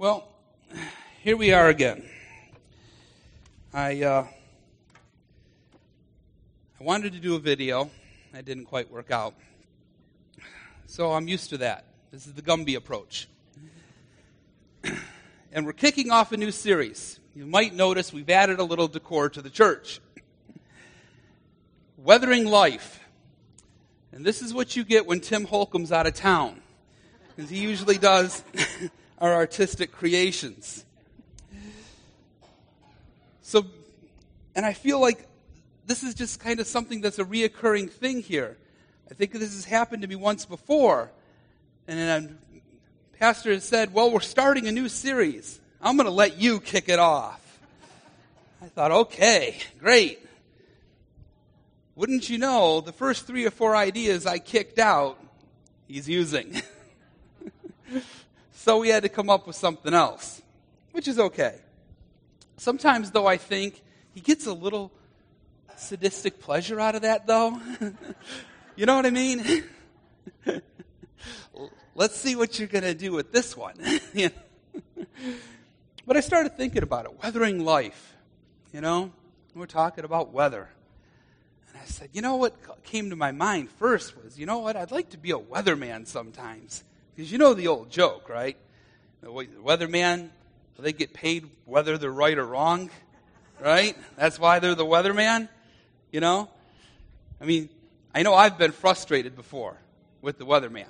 Well, here we are again. I wanted to do a video. That didn't quite work out. So I'm used to that. This is the Gumby approach. And we're kicking off a new series. You might notice we've added a little decor to the church. Weathering Life. And this is what you get when Tim Holcomb's out of town. Because he usually does our artistic creations. So, and I feel like this is just kind of something that's a reoccurring thing here. I think this has happened to me once before. And then Pastor has said, well, we're starting a new series. I'm going to let you kick it off. I thought, okay, great. Wouldn't you know, the first 3 or 4 ideas I kicked out, he's using. So we had to come up with something else, which is okay. Sometimes, though, I think he gets a little sadistic pleasure out of that, though. You know what I mean? Let's see what you're going to do with this one. But I started thinking about it, weathering life. You know, we're talking about weather. And I said, you know what came to my mind first was, you know what, I'd like to be a weatherman sometimes. Because you know the old joke, right? The weatherman, they get paid whether they're right or wrong, right? That's why they're the weatherman, you know? I mean, I know I've been frustrated before with the weatherman.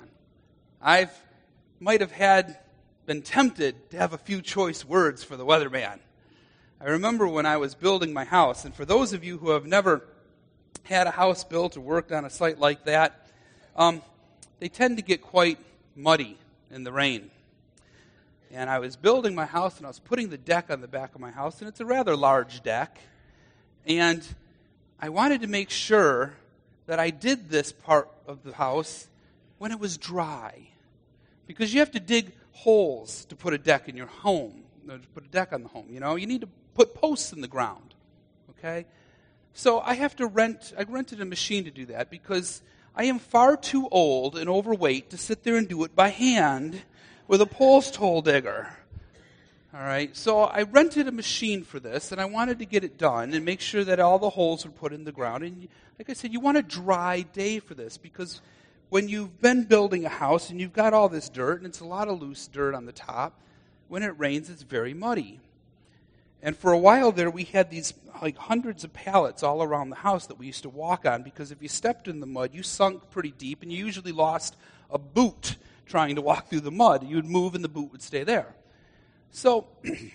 Might have been tempted to have a few choice words for the weatherman. I remember when I was building my house, and for those of you who have never had a house built or worked on a site like that, they tend to get quite muddy in the rain. And I was building my house, and I was putting the deck on the back of my house, and it's a rather large deck. And I wanted to make sure that I did this part of the house when it was dry. Because you have to dig holes to put a deck in your home, to put a deck on the home, you know. You need to put posts in the ground, okay? So I rented a machine to do that because I am far too old and overweight to sit there and do it by hand with a post hole digger. All right, so I rented a machine for this, and I wanted to get it done and make sure that all the holes were put in the ground. And like I said, you want a dry day for this because when you've been building a house and you've got all this dirt, and it's a lot of loose dirt on the top, when it rains, it's very muddy. And for a while there, we had these like hundreds of pallets all around the house that we used to walk on because if you stepped in the mud, you sunk pretty deep, and you usually lost a boot trying to walk through the mud. You would move, and the boot would stay there. So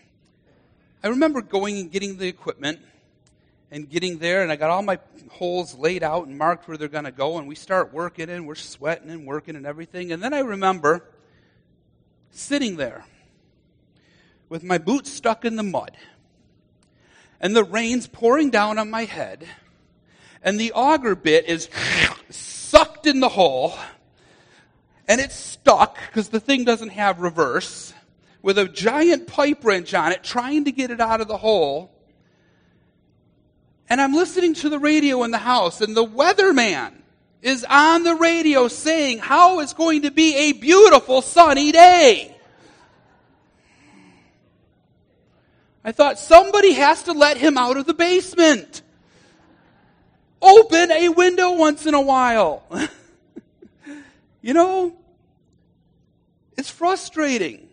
I remember going and getting the equipment and getting there, and I got all my holes laid out and marked where they're going to go, and we start working, and we're sweating and working and everything. And then I remember sitting there with my boots stuck in the mud, and the rain's pouring down on my head, and the auger bit is sucked in the hole, and it's stuck because the thing doesn't have reverse, with a giant pipe wrench on it, trying to get it out of the hole. And I'm listening to the radio in the house, and the weatherman is on the radio saying how it's going to be a beautiful sunny day. I thought somebody has to let him out of the basement. Open a window once in a while. You know, it's frustrating.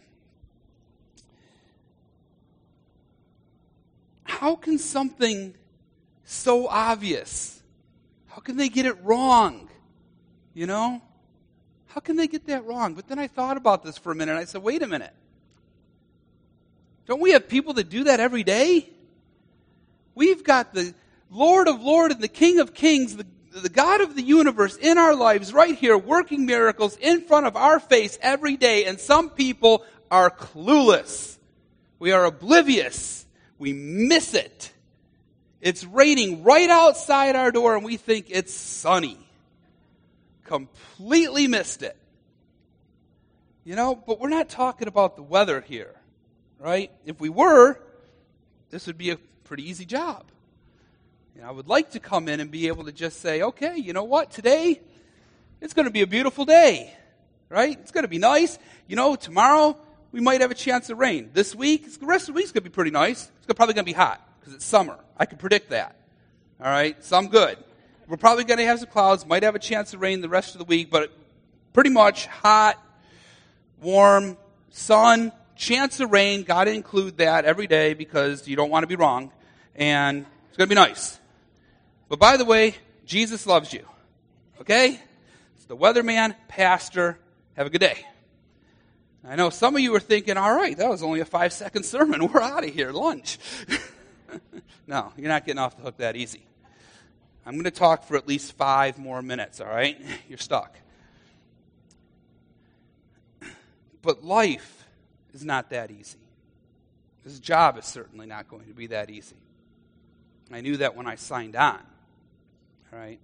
How can something so obvious, how can they get it wrong? You know? How can they get that wrong? But then I thought about this for a minute, and I said, wait a minute. Don't we have people that do that every day? We've got the Lord of Lords and the King of Kings, the God of the universe in our lives right here, working miracles in front of our face every day, and some people are clueless. We are oblivious. We miss it. It's raining right outside our door, and we think it's sunny. Completely missed it. You know, but we're not talking about the weather here. Right? If we were, this would be a pretty easy job. You know, I would like to come in and be able to just say, okay, you know what, today it's going to be a beautiful day. Right? It's going to be nice. You know, tomorrow we might have a chance of rain. This week, the rest of the week's going to be pretty nice. It's probably going to be hot because it's summer. I can predict that. All right, so I'm good. We're probably going to have some clouds, might have a chance of rain the rest of the week, but pretty much hot, warm, sun, chance of rain. Got to include that every day because you don't want to be wrong, and it's going to be nice. But by the way, Jesus loves you, okay? It's the weatherman, pastor. Have a good day. I know some of you are thinking, all right, that was only a 5-second sermon. We're out of here, lunch. No, you're not getting off the hook that easy. I'm going to talk for at least 5 more minutes, all right? You're stuck. But life is not that easy. This job is certainly not going to be that easy. I knew that when I signed on, all right?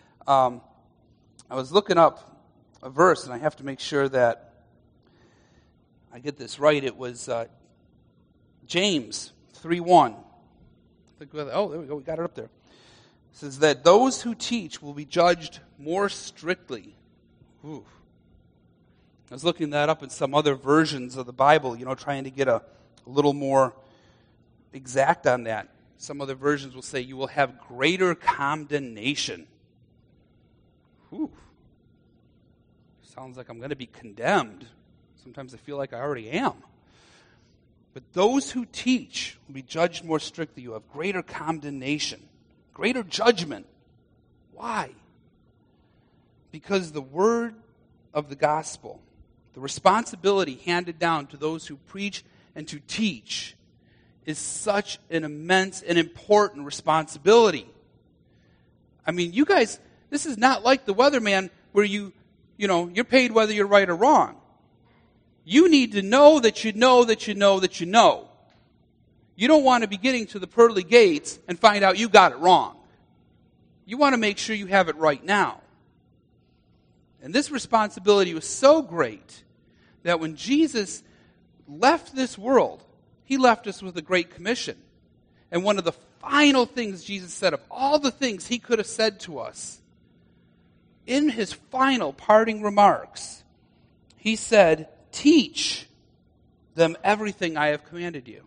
I was looking up a verse, and I have to make sure that I get this right. It was James 3:1. Oh, there we go. We got it up there. It says that those who teach will be judged more strictly. Ooh. I was looking that up in some other versions of the Bible, trying to get a little more exact on that. Some other versions will say you will have greater condemnation. Ooh. Sounds like I'm going to be condemned. Sometimes I feel like I already am. But those who teach will be judged more strictly. You have greater condemnation, greater judgment. Why? Because the word of the gospel, the responsibility handed down to those who preach and to teach, is such an immense and important responsibility. I mean, you guys, this is not like the weatherman where you're paid whether you're right or wrong. You need to know that you know that you know that you know. You don't want to be getting to the pearly gates and find out you got it wrong. You want to make sure you have it right now. And this responsibility was so great that when Jesus left this world, he left us with a great commission. And one of the final things Jesus said, of all the things he could have said to us, in his final parting remarks, he said, teach them everything I have commanded you.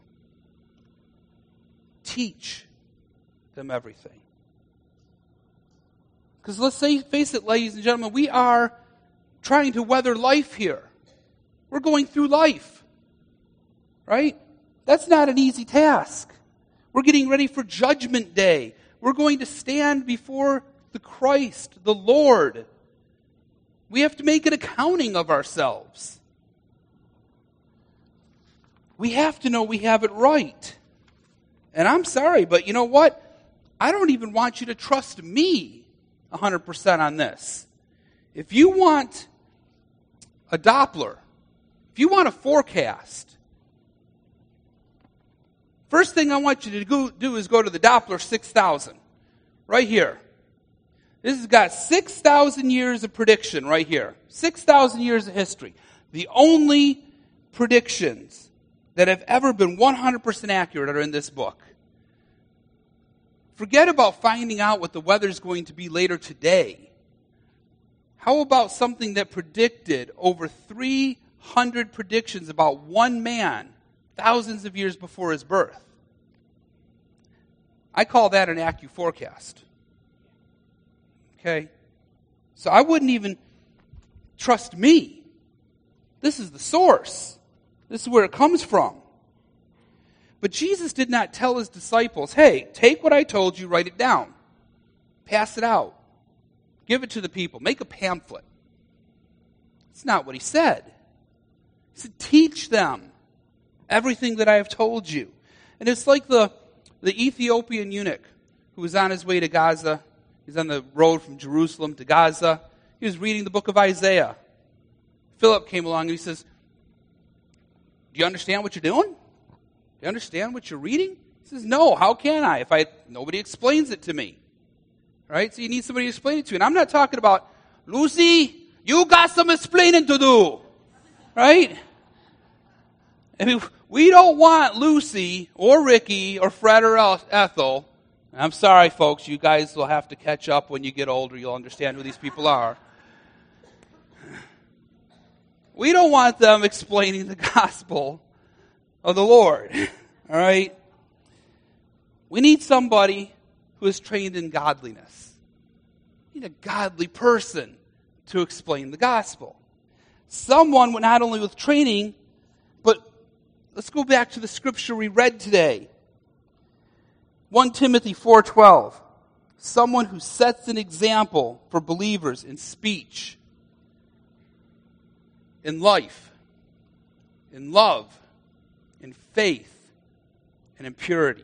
Teach them everything. Because let's face it, ladies and gentlemen, we are trying to weather life here. We're going through life. Right? That's not an easy task. We're getting ready for Judgment Day. We're going to stand before the Christ, the Lord. We have to make an accounting of ourselves. We have to know we have it right. And I'm sorry, but you know what? I don't even want you to trust me 100% on this. If you want a Doppler, if you want a forecast, first thing I want you to do is go to the Doppler 6000, right here. This has got 6,000 years of prediction right here. 6,000 years of history. The only predictions that have ever been 100% accurate are in this book. Forget about finding out what the weather's going to be later today. How about something that predicted over 300 predictions about one man thousands of years before his birth? I call that an AccuForecast. Okay? So I wouldn't even trust me. This is the source. This is where it comes from. But Jesus did not tell his disciples, hey, take what I told you, write it down. Pass it out. Give it to the people. Make a pamphlet. That's not what he said. He said, teach them everything that I have told you. And it's like the Ethiopian eunuch who was on his way to Gaza. He's on the road from Jerusalem to Gaza. He was reading the book of Isaiah. Philip came along and he says, do you understand what you're doing? Do you understand what you're reading? He says, no, how can I if nobody explains it to me? Right? So you need somebody to explain it to you. And I'm not talking about, Lucy, you got some explaining to do. Right? I mean, we don't want Lucy or Ricky or Fred or Ethel. I'm sorry, folks. You guys will have to catch up when you get older. You'll understand who these people are. We don't want them explaining the gospel of the Lord. All right? We need somebody who is trained in godliness. We need a godly person to explain the gospel. Someone not only with training, but let's go back to the scripture we read today. 1 Timothy 4:12. Someone who sets an example for believers in speech, in life, in love, in faith, and in purity.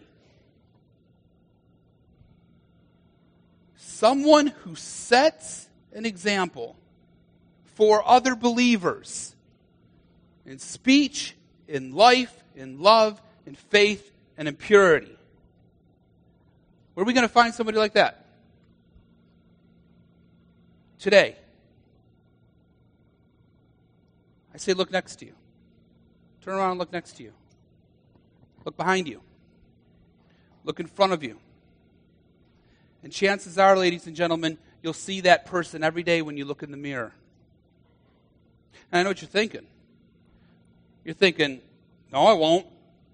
Someone who sets an example for other believers in speech, in life, in love, in faith, and in purity. Where are we going to find somebody like that? Today. I say look next to you. Turn around and look next to you. Look behind you. Look in front of you. And chances are, ladies and gentlemen, you'll see that person every day when you look in the mirror. And I know what you're thinking. You're thinking, no, I won't.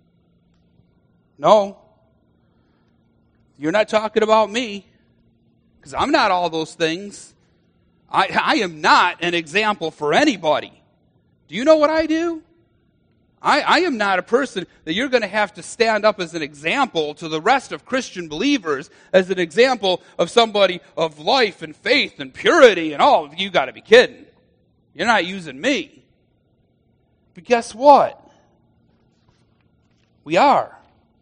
No. You're not talking about me, because I'm not all those things. I am not an example for anybody. Do you know what I do? I am not a person that you're going to have to stand up as an example to the rest of Christian believers, as an example of somebody of life and faith and purity and all. You got to be kidding. You're not using me. But guess what? We are.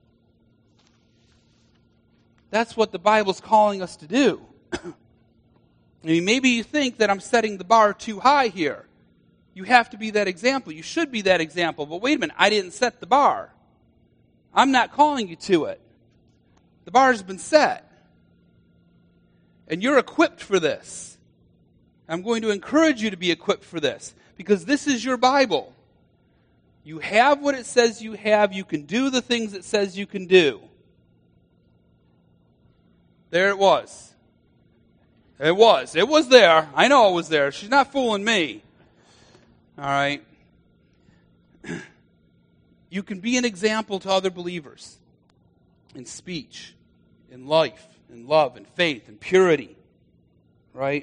That's what the Bible's calling us to do. I mean, maybe you think that I'm setting the bar too high here. You have to be that example. You should be that example. But wait a minute, I didn't set the bar. I'm not calling you to it. The bar's been set. And you're equipped for this. I'm going to encourage you to be equipped for this, because this is your Bible. You have what it says you have. You can do the things it says you can do. There it was. It was. It was there. I know it was there. She's not fooling me. All right. You can be an example to other believers in speech, in life, in love, in faith, in purity. Right?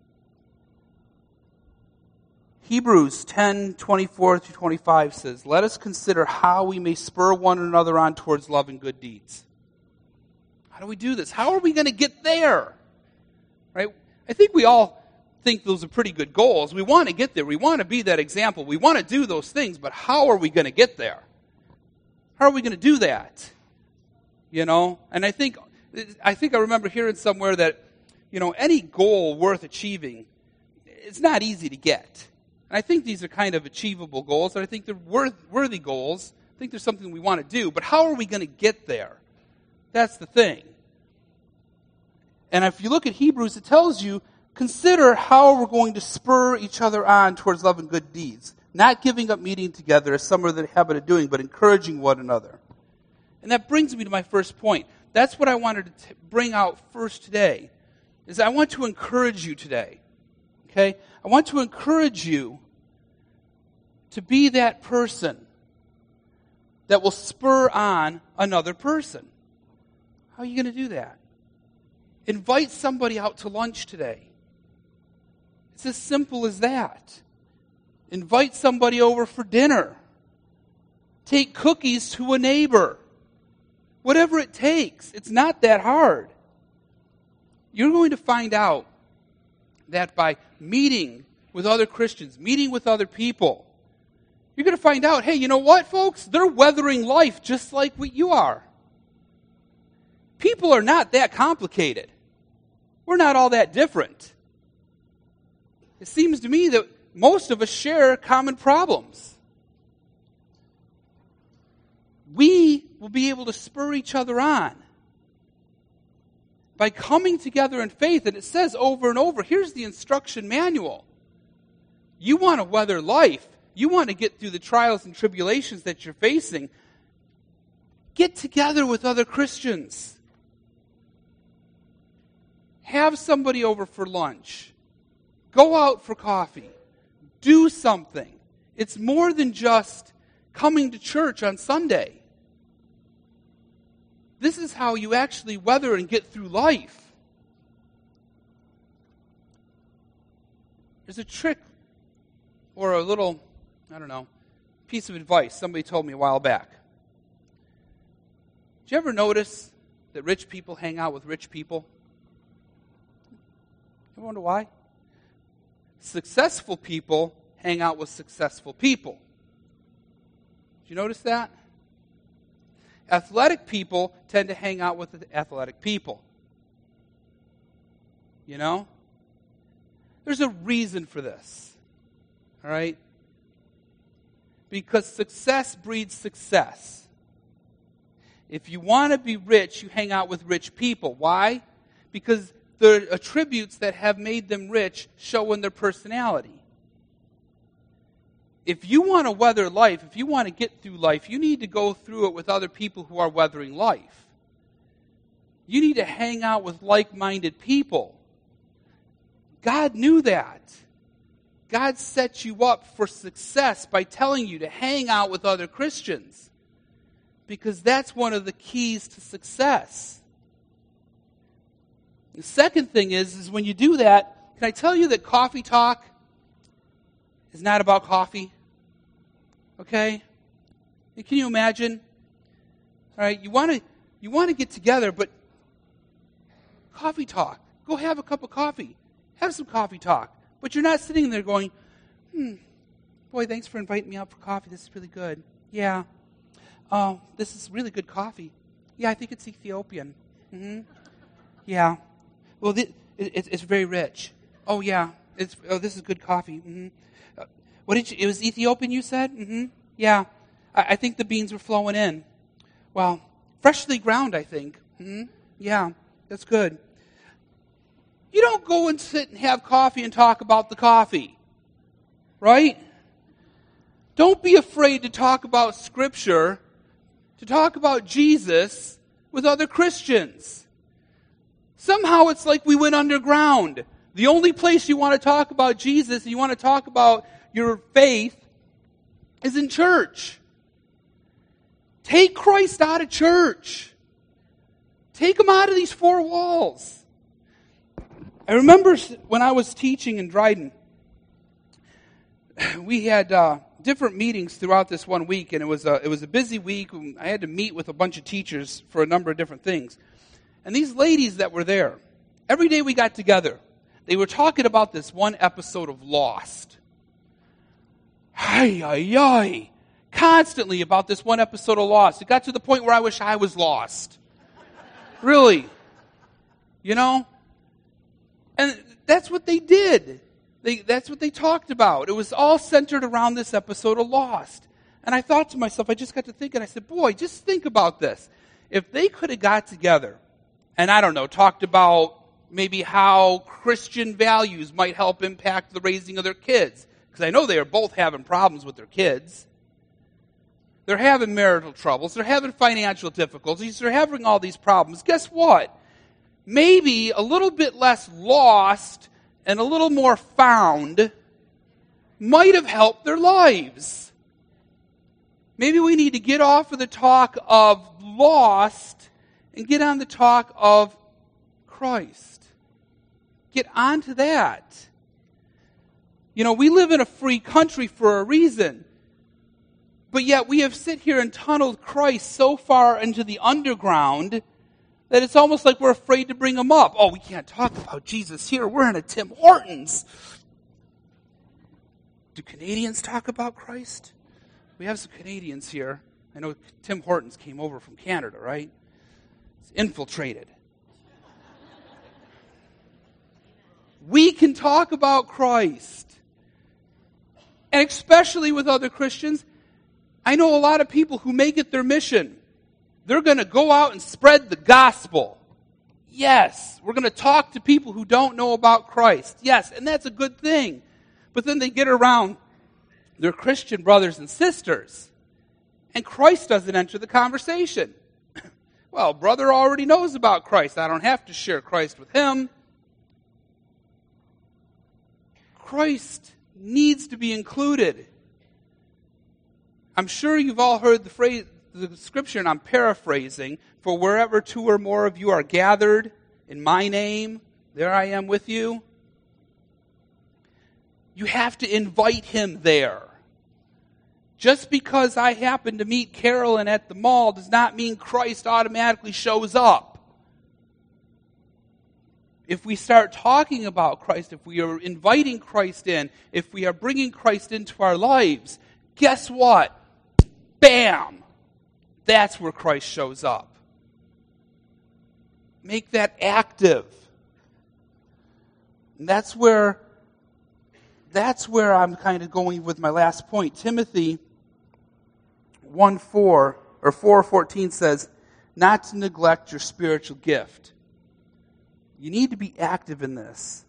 Hebrews 10:24-25 says, "Let us consider how we may spur one another on towards love and good deeds." How do we do this? How are we going to get there? Right? I think we all think those are pretty good goals. We want to get there. We want to be that example. We want to do those things, but how are we going to get there? How are we going to do that? You know, and I think I remember hearing somewhere that, you know, any goal worth achieving, it's not easy to get. And I think these are kind of achievable goals, and I think they're worthy goals. I think there's something we want to do, but how are we going to get there? That's the thing. And if you look at Hebrews, it tells you, consider how we're going to spur each other on towards love and good deeds. Not giving up meeting together, as some are the habit of doing, but encouraging one another. And that brings me to my first point. That's what I wanted to bring out first today, is I want to encourage you today. Okay? I want to encourage you to be that person that will spur on another person. How are you going to do that? Invite somebody out to lunch today. It's as simple as that. Invite somebody over for dinner. Take cookies to a neighbor. Whatever it takes. It's not that hard. You're going to find out that by meeting with other Christians, meeting with other people, you're going to find out, hey, you know what, folks? They're weathering life just like what you are. People are not that complicated. We're not all that different. It seems to me that most of us share common problems. We will be able to spur each other on by coming together in faith. And it says over and over, here's the instruction manual. You want to weather life. You want to get through the trials and tribulations that you're facing. Get together with other Christians. Have somebody over for lunch. Go out for coffee. Do something. It's more than just coming to church on Sunday. This is how you actually weather and get through life. There's a trick or a little, piece of advice somebody told me a while back. Did you ever notice that rich people hang out with rich people? You wonder why? Successful people hang out with successful people. Did you notice that? Athletic people tend to hang out with athletic people. You know? There's a reason for this. All right? Because success breeds success. If you want to be rich, you hang out with rich people. Why? Because the attributes that have made them rich show in their personality. If you want to weather life, if you want to get through life, you need to go through it with other people who are weathering life. You need to hang out with like-minded people. God knew that. God set you up for success by telling you to hang out with other Christians. Because that's one of the keys to success. The second thing is when you do that, can I tell you that coffee talk is not about coffee? Okay? Can you imagine? All right, you want to get together, but coffee talk. Go have a cup of coffee. Have some coffee talk. But you're not sitting there going, boy, thanks for inviting me out for coffee. This is really good. Yeah. Oh, this is really good coffee. Yeah, I think it's Ethiopian. Mm-hmm. Yeah. Well, it's very rich. Oh, yeah. This is good coffee. Mm-hmm. It was Ethiopian, you said? Mm-hmm. Yeah. I think the beans were flowing in. Well, freshly ground, I think. Mm-hmm. Yeah, that's good. You don't go and sit and have coffee and talk about the coffee. Right? Don't be afraid to talk about Scripture, to talk about Jesus with other Christians. Somehow it's like we went underground. The only place you want to talk about Jesus and you want to talk about your faith is in church. Take Christ out of church. Take him out of these four walls. I remember when I was teaching in Dryden, we had different meetings throughout this one week, and it was a busy week. I had to meet with a bunch of teachers for a number of different things. And these ladies that were there, every day we got together, they were talking about this one episode of Lost. Constantly about this one episode of Lost. It got to the point where I wish I was lost. Really. You know? And that's what they did. That's what they talked about. It was all centered around this episode of Lost. And I thought to myself, I just got to thinking, I said, boy, just think about this. If they could have got together and, talked about maybe how Christian values might help impact the raising of their kids. Because I know they are both having problems with their kids. They're having marital troubles. They're having financial difficulties. They're having all these problems. Guess what? Maybe a little bit less lost and a little more found might have helped their lives. Maybe we need to get off of the talk of lost and get on the talk of Christ. Get onto that. We live in a free country for a reason. But yet we have sit here and tunneled Christ so far into the underground that it's almost like we're afraid to bring him up. Oh, we can't talk about Jesus here. We're in a Tim Hortons. Do Canadians talk about Christ? We have some Canadians here. I know Tim Hortons came over from Canada, right? It's infiltrated. We can talk about Christ. And especially with other Christians, I know a lot of people who make it their mission. They're going to go out and spread the gospel. Yes, we're going to talk to people who don't know about Christ. Yes, and that's a good thing. But then they get around their Christian brothers and sisters, and Christ doesn't enter the conversation. Well, brother already knows about Christ. I don't have to share Christ with him. Christ needs to be included. I'm sure you've all heard the phrase, the scripture, and I'm paraphrasing, for wherever two or more of you are gathered in my name, there I am with you. You have to invite him there. Just because I happen to meet Carolyn at the mall does not mean Christ automatically shows up. If we start talking about Christ, if we are inviting Christ in, if we are bringing Christ into our lives, guess what? Bam! That's where Christ shows up. Make that active. And that's where I'm kind of going with my last point. Timothy 4:14 says, not to neglect your spiritual gift. You need to be active in this.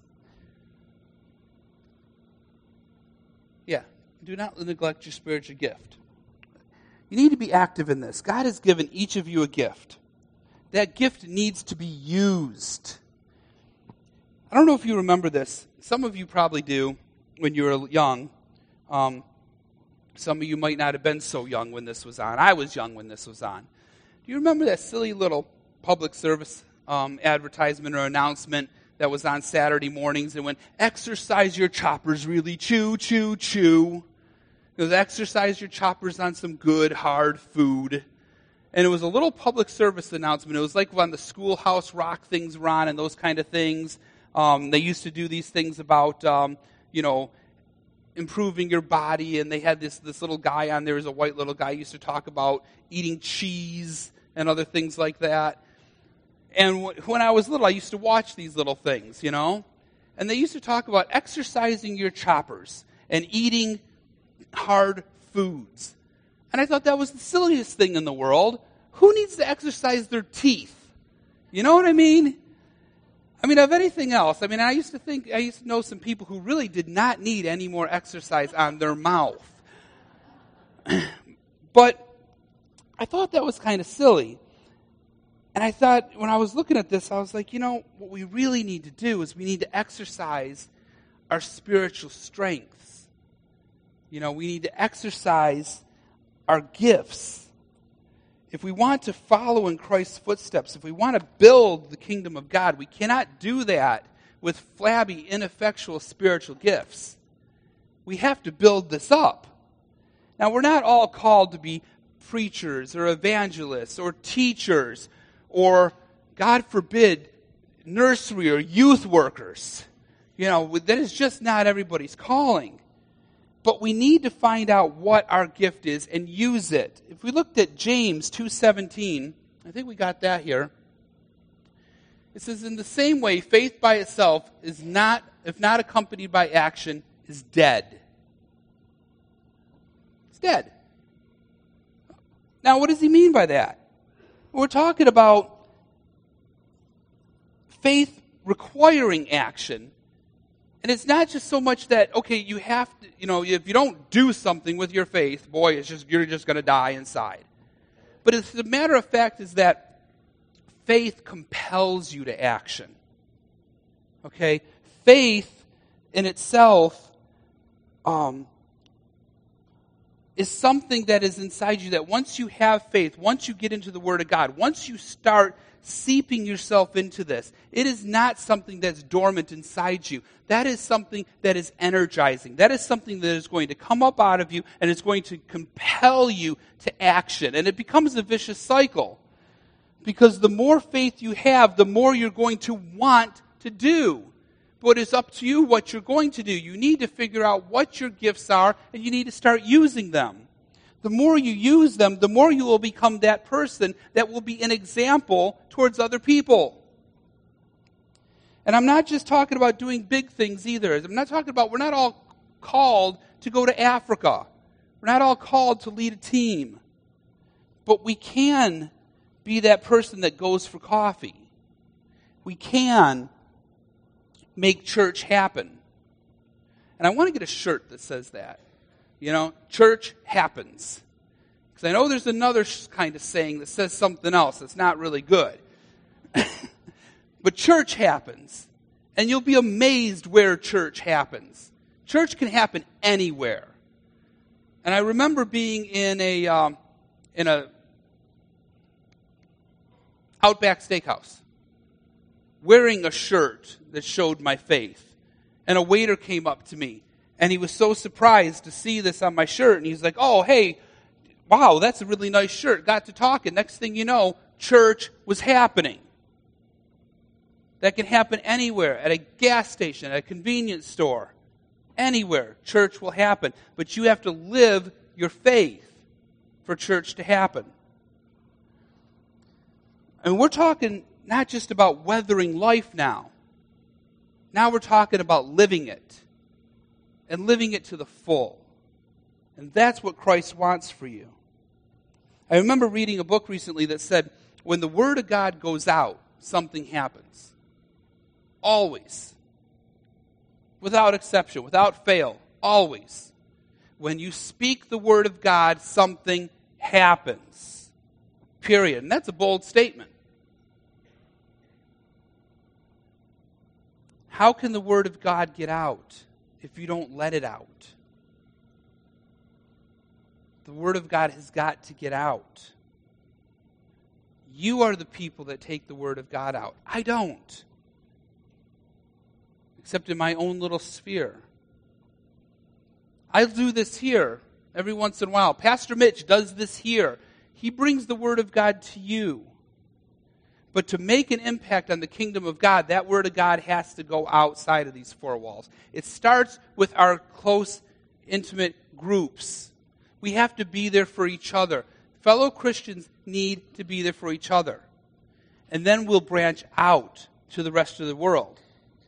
Yeah, do not neglect your spiritual gift. You need to be active in this. God has given each of you a gift. That gift needs to be used. I don't know if you remember this. Some of you probably do when you were young. Some of you might not have been so young when this was on. I was young when this was on. Do you remember that silly little public service advertisement or announcement that was on Saturday mornings? It went, exercise your choppers really, chew, chew, chew. It was exercise your choppers on some good, hard food. And it was a little public service announcement. It was like when the Schoolhouse Rock things were on and those kind of things. They used to do these things about, improving your body. And they had this little guy on there, was a white little guy, used to talk about eating cheese and other things like that. And when I was little, I used to watch these little things, And they used to talk about exercising your choppers and eating hard foods. And I thought that was the silliest thing in the world. Who needs to exercise their teeth? You know what I mean? Of anything else, I used to know some people who really did not need any more exercise on their mouth. But I thought that was kind of silly. And I thought, when I was looking at this, I was like, what we really need to do is we need to exercise our spiritual strengths. We need to exercise our gifts. If we want to follow in Christ's footsteps, if we want to build the kingdom of God, we cannot do that with flabby, ineffectual spiritual gifts. We have to build this up. Now, we're not all called to be preachers or evangelists or teachers or, God forbid, nursery or youth workers. That is just not everybody's calling. But we need to find out what our gift is and use it. If we looked at James 2:17, I think we got that here. It says, in the same way, faith by itself is not, if not accompanied by action, is dead. It's dead. Now, what does he mean by that? We're talking about faith requiring action. And it's not just so much that, okay, you have to, if you don't do something with your faith, boy, you're just going to die inside. But it's the matter of fact is that faith compels you to action. Okay? Faith in itself is something that is inside you that once you have faith, once you get into the Word of God, once you start seeping yourself into this, it is not something that's dormant inside you. That is something that is energizing. That is something that is going to come up out of you and it's going to compel you to action. And it becomes a vicious cycle. Because the more faith you have, the more you're going to want to do. But it's up to you what you're going to do. You need to figure out what your gifts are and you need to start using them. The more you use them, the more you will become that person that will be an example towards other people. And I'm not just talking about doing big things either. I'm not talking about, we're not all called to go to Africa. We're not all called to lead a team. But we can be that person that goes for coffee. We can make church happen. And I want to get a shirt that says that. Church happens. Because I know there's another kind of saying that says something else that's not really good. But church happens. And you'll be amazed where church happens. Church can happen anywhere. And I remember being in a Outback Steakhouse, wearing a shirt that showed my faith. And a waiter came up to me, and he was so surprised to see this on my shirt. And he's like, "Oh, hey, wow, that's a really nice shirt." Got to talking. Next thing you know, church was happening. That can happen anywhere, at a gas station, at a convenience store. Anywhere, church will happen. But you have to live your faith for church to happen. And we're talking not just about weathering life now. Now we're talking about living it. And living it to the full. And that's what Christ wants for you. I remember reading a book recently that said, when the Word of God goes out, something happens. Always. Without exception, without fail, always. When you speak the Word of God, something happens. Period. And that's a bold statement. How can the Word of God get out if you don't let it out? The Word of God has got to get out. You are the people that take the Word of God out. I don't. Except in my own little sphere. I do this here every once in a while. Pastor Mitch does this here. He brings the Word of God to you. But to make an impact on the kingdom of God, that Word of God has to go outside of these four walls. It starts with our close, intimate groups. We have to be there for each other. Fellow Christians need to be there for each other. And then we'll branch out to the rest of the world.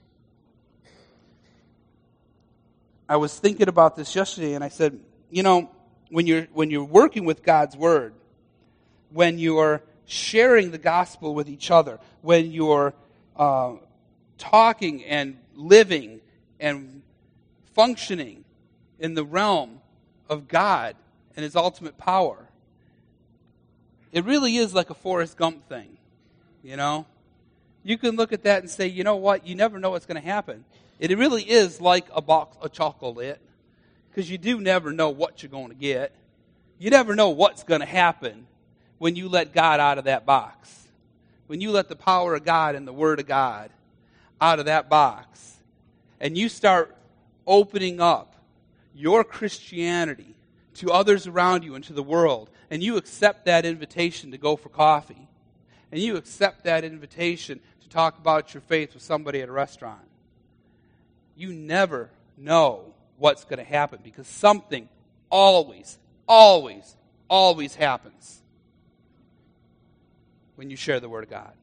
I was thinking about this yesterday, and I said, you know, when you're working with God's Word, when you're sharing the gospel with each other, when you're talking and living and functioning in the realm of God and His ultimate power, it really is like a Forrest Gump thing, you know? You can look at that and say, you know what, you never know what's going to happen. It really is like a box of chocolate, because you do never know what you're going to get. You never know what's going to happen when you let God out of that box. When you let the power of God and the Word of God out of that box, and you start opening up your Christianity to others around you and to the world, and you accept that invitation to go for coffee, and you accept that invitation to talk about your faith with somebody at a restaurant, you never know what's going to happen, because something always, always, always happens when you share the Word of God.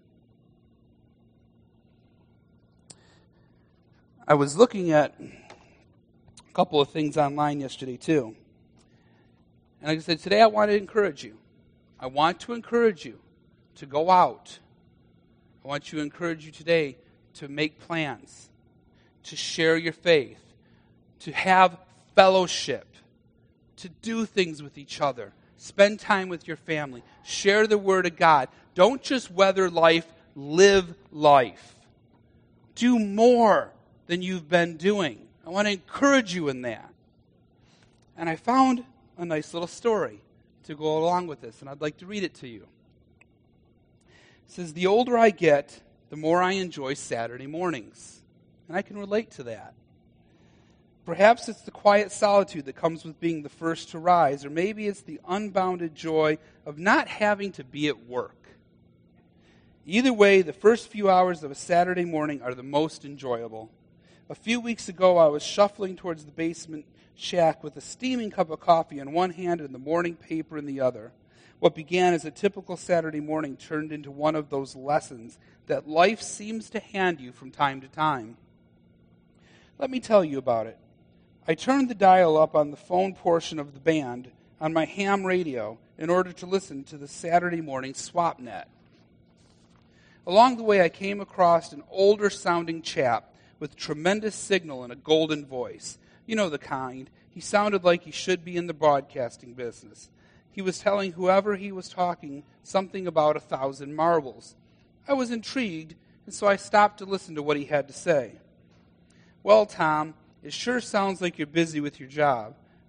I was looking at a couple of things online yesterday too. And like I said, today I want to encourage you. I want to encourage you to go out. I want to encourage you today to make plans, to share your faith, to have fellowship, to do things with each other, spend time with your family, share the Word of God. Don't just weather life, live life. Do more than you've been doing. I want to encourage you in that. And I found a nice little story to go along with this, and I'd like to read it to you. It says, the older I get, the more I enjoy Saturday mornings. And I can relate to that. Perhaps it's the quiet solitude that comes with being the first to rise, or maybe it's the unbounded joy of not having to be at work. Either way, the first few hours of a Saturday morning are the most enjoyable. A few weeks ago, I was shuffling towards the basement shack with a steaming cup of coffee in one hand and the morning paper in the other. What began as a typical Saturday morning turned into one of those lessons that life seems to hand you from time to time. Let me tell you about it. I turned the dial up on the phone portion of the band on my ham radio in order to listen to the Saturday morning SwapNet. Along the way, I came across an older-sounding chap with tremendous signal and a golden voice. You know the kind. He sounded like he should be in the broadcasting business. He was telling whoever he was talking something about 1,000 marbles. I was intrigued, and so I stopped to listen to what he had to say. Well, Tom, it sure sounds like you're busy with your job.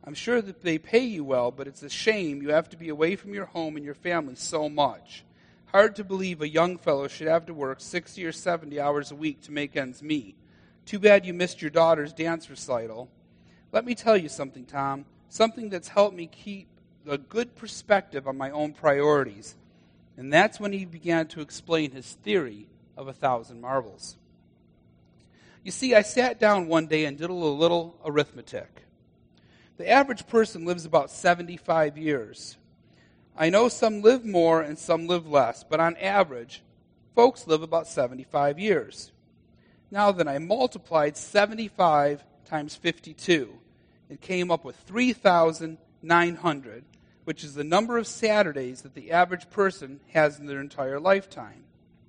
I'm sure that they pay you well, but it's a shame you have to be away from your home and your family so much. Hard to believe a young fellow should have to work 60 or 70 hours a week to make ends meet. Too bad you missed your daughter's dance recital. Let me tell you something, Tom, something that's helped me keep a good perspective on my own priorities. And that's when he began to explain his theory of 1,000 marbles. You see, I sat down one day and did a little arithmetic. The average person lives about 75 years. I know some live more and some live less, but on average, folks live about 75 years. Now then, I multiplied 75 times 52. It came up with 3,900, which is the number of Saturdays that the average person has in their entire lifetime.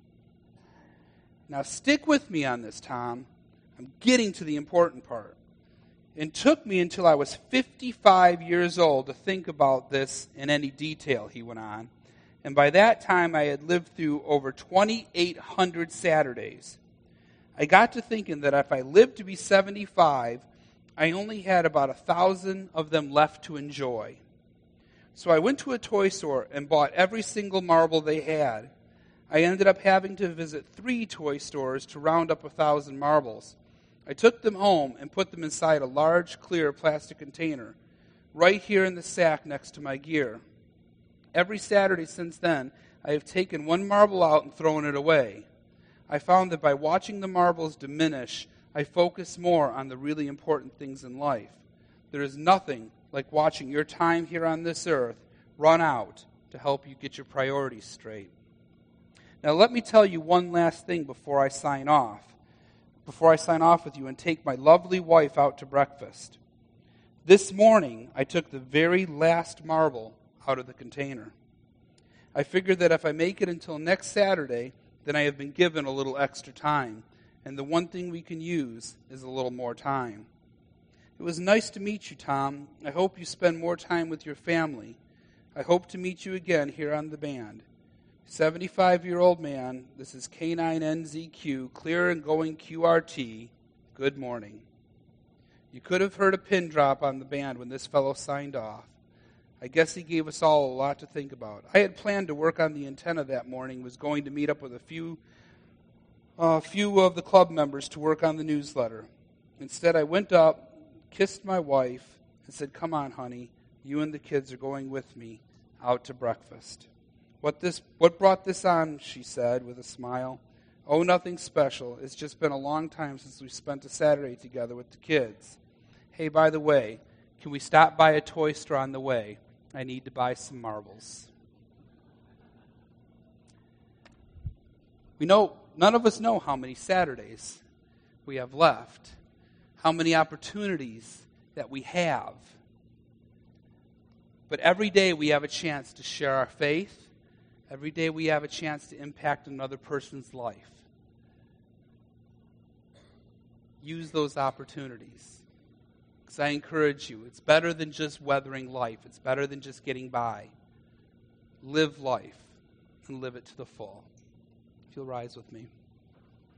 Now stick with me on this, Tom. I'm getting to the important part. It took me until I was 55 years old to think about this in any detail, he went on. And by that time, I had lived through over 2,800 Saturdays. I got to thinking that if I lived to be 75, I only had about 1,000 of them left to enjoy. So I went to a toy store and bought every single marble they had. I ended up having to visit 3 toy stores to round up 1,000 marbles. I took them home and put them inside a large, clear plastic container, right here in the sack next to my gear. Every Saturday since then, I have taken one marble out and thrown it away. I found that by watching the marbles diminish, I focus more on the really important things in life. There is nothing like watching your time here on this earth run out to help you get your priorities straight. Now let me tell you one last thing before I sign off. Before I sign off with you and take my lovely wife out to breakfast. This morning, I took the very last marble out of the container. I figured that if I make it until next Saturday, then I have been given a little extra time. And the one thing we can use is a little more time. It was nice to meet you, Tom. I hope you spend more time with your family. I hope to meet you again here on the band. 75-year-old man, this is K9NZQ, clear and going QRT. Good morning. You could have heard a pin drop on the band when this fellow signed off. I guess he gave us all a lot to think about. I had planned to work on the antenna that morning, was going to meet up with a few of the club members to work on the newsletter. Instead, I went up, kissed my wife, and said, "Come on, honey, you and the kids are going with me out to breakfast." What brought this on, she said with a smile. "Oh, nothing special. It's just been a long time since we spent a Saturday together with the kids. Hey, by the way, can we stop by a toy store on the way? I need to buy some marbles." None of us know how many Saturdays we have left, how many opportunities that we have. But every day we have a chance to share our faith. Every day we have a chance to impact another person's life. Use those opportunities. Because I encourage you, it's better than just weathering life. It's better than just getting by. Live life and live it to the full. If you'll rise with me.